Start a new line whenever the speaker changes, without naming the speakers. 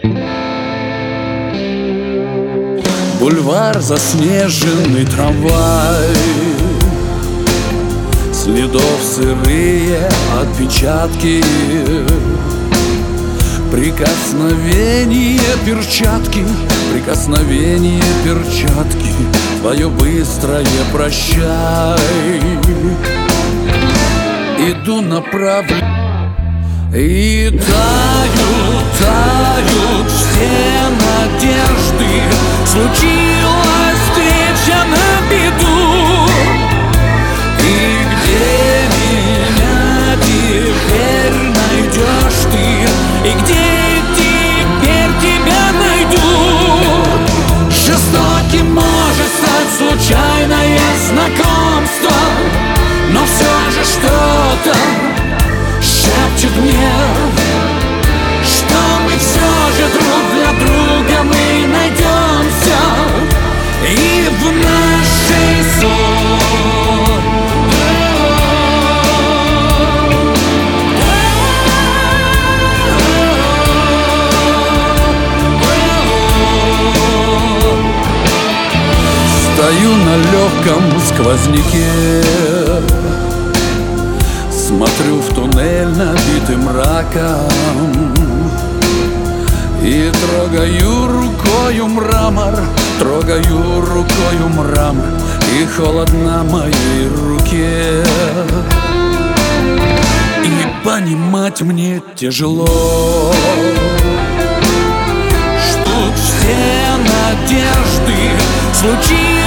Бульвар, заснеженный трамвай, следов сырые отпечатки, прикосновение перчатки, прикосновение перчатки, твое быстрое прощай. Иду направо, и тают, тают все надежды. Случилась встреча на беду. И где меня теперь найдешь ты? И где теперь тебя найду? Жестоким может стать случайное знакомство, но все же что-то шепчет мне, что мы все же друг для друга мы найдемся и в нашей ссоре. Стою на легком сквозняке, смотрю в туннель, набитый мраком, и трогаю рукою мрамор, трогаю рукою мрамор, и холодно моей руке. И понимать мне тяжело, что все надежды случились.